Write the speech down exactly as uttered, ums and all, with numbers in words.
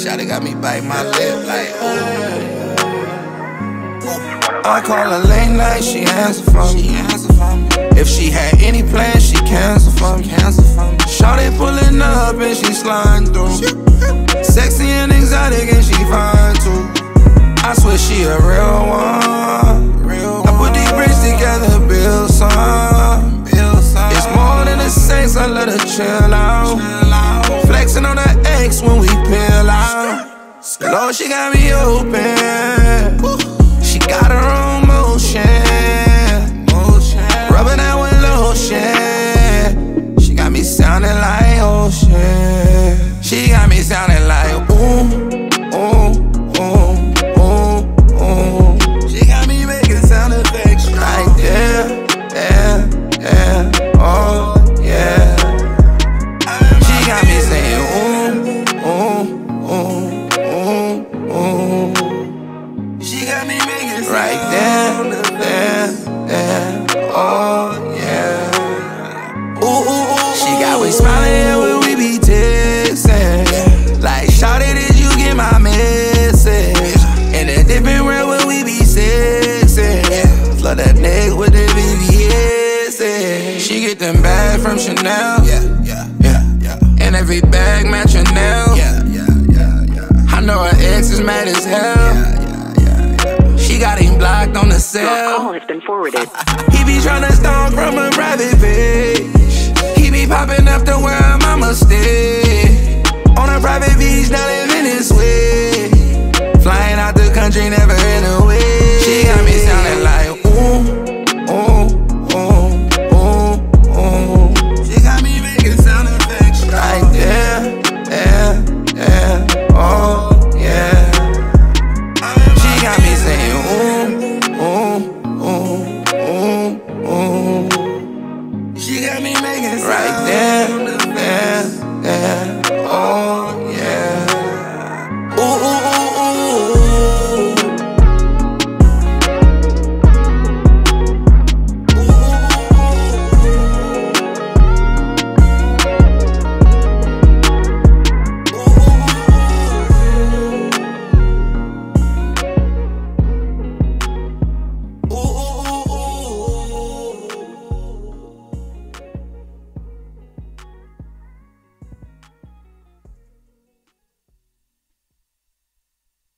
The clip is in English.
shawty got me bite my lip like, ooh. I call her late night, she answer for me. If she had any plans, she cancel for me. Shawty pulling up and she sliding through. Sexy and exotic and she fine too. I swear she a real one. I put these bricks together, build some. It's more than a sex, I let her chill out. Flexing on her ex when we peel out. Lord, she got me open. She got her own motion. Rubbing out with lotion. She got me sounding like ocean. She got me sounding like ooh, ooh, ooh, ooh, ooh. She got me making sound effects right there, there, there, oh yeah. She got me saying ooh, ooh, ooh, ooh, ooh. She got me making sound right there, there, there, oh yeah. Ooh, ooh, ooh. She got me smiling when we be texting. Like, shawty, did you get my message? In a different world when we be sexing. Flood that neck with the V V S. She get them bags from Chanel. Yeah, yeah, yeah, yeah. And every bag match Chanel. Yeah, yeah, yeah, yeah. I know her ex is mad as hell. Yeah, yeah, yeah, yeah. She got him blocked on the cell. Your call has been forwarded. He be tryna stalk from a private page. He be popping up to where I'm a mistake.